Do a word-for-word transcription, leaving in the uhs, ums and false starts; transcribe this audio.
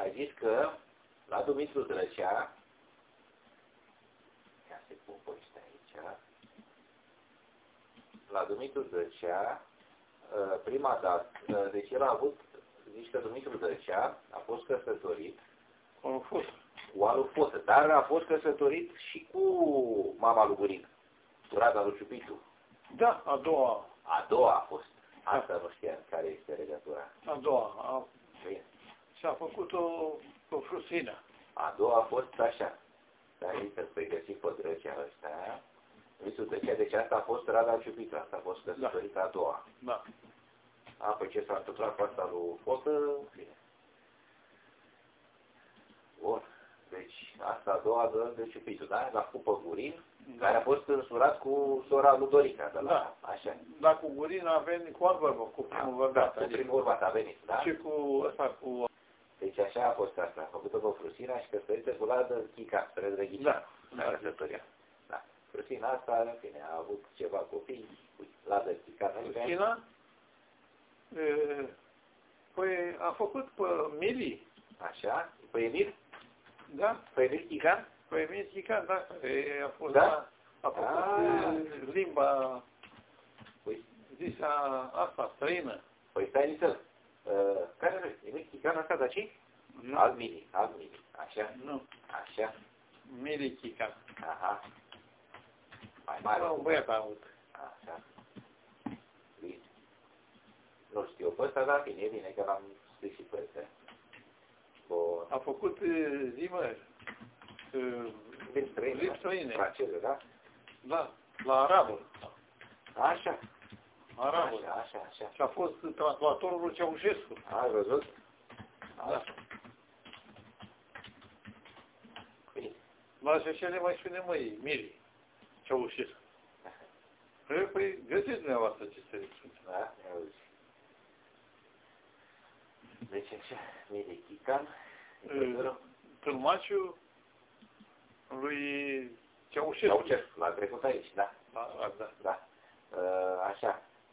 ai zis că la Dumitru Drăcea, ia să pun poște aici, la Dumitru Drăcea, prima dată, deci el a avut, zici că Dumitru Drăcea a fost căsătorit Cu fost. cu Alu Fotă, dar a fost căsătorit și cu mama lui Gurin, cu Rada lui Ciupitu. Da, a doua. A doua a fost. Asta nu știam care este legătura. A doua. A, Bine. și a făcut-o cu Frusină. A doua a fost așa. Dar aici să-ți găsi pe Drăcea ăsta. Dumitru Drăcea, deci asta a fost Rada Ciupitu, asta a fost căsătorită da. A doua. Da. A, păi ce s-a întâmplat cu asta lui Fotă? Bine. Bun. Deci asta a doua de Ciupitu, da? La Cupă Gurin, da. Care a fost însurat cu sora lui Dorica, de la, da. Așa. Da, cu Gurin a venit cu alt bărbă, cu primul bărbat. Da, cu primul bărbat a venit, da? Și cu ăsta, cu... Deci așa a fost asta, a făcut-o cu Frusina și căsătorită cu Ladă Chica, spre Drăghicea. Da. La căsătoria. Da. Frusina asta, în fine, a avut ceva copii, cu Ladă Chica. Frusina? E, păi a făcut pe Mili. Așa? Pe Emil? Da. Pe Emil Chican? Pe Emil Chican, da. E, a fost, da? A făcut a... limba, păi, zisa asta, străină. Păi stai nițel. Uh, care nu? Emil Chican asta, dar ce? Nu. Alt Mili, alt Mili. Așa? Nu. Așa? Mili Chican. Aha. Mai mare. Un băiat a avut. Așa. Bine. Nu știu pe ăsta, dar bine, e bine că l-am scris și pe ăsta. Bun. A făcut zimă Limbi străine. Limbi străine. Franceză, da? Da, la arabă. Așa. Arabă. Așa, așa, așa. Și a fost translatorul lui Ceaușescu. Ai văzut? Da. Bine. La și așa ne mai spune, măi, Miri, Ceaușescu. Păi, păi, găsiți dumneavoastră ce se spune. Da, ne auzi. Deci așa, Miri Chican. Tâlmaciu lui Ceaușescu. Ceaușescu, l-a trecut aici, da. Da, da. Da. Așa.